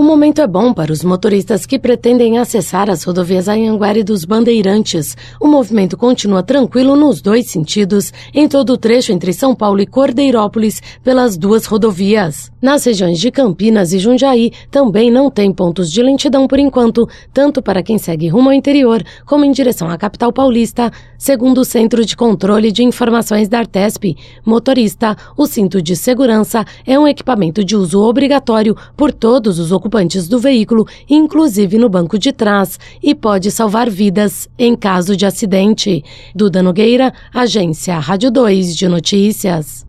O momento é bom para os motoristas que pretendem acessar as rodovias Anhanguera e dos Bandeirantes. O movimento continua tranquilo nos dois sentidos, em todo o trecho entre São Paulo e Cordeirópolis, pelas duas rodovias. Nas regiões de Campinas e Jundiaí, também não tem pontos de lentidão por enquanto, tanto para quem segue rumo ao interior, como em direção à capital paulista. Segundo o Centro de Controle de Informações da Artesp, motorista, o cinto de segurança é um equipamento de uso obrigatório por todos os ocupantes do veículo, inclusive no banco de trás, e pode salvar vidas em caso de acidente. Duda Nogueira, Agência Rádio 2 de Notícias.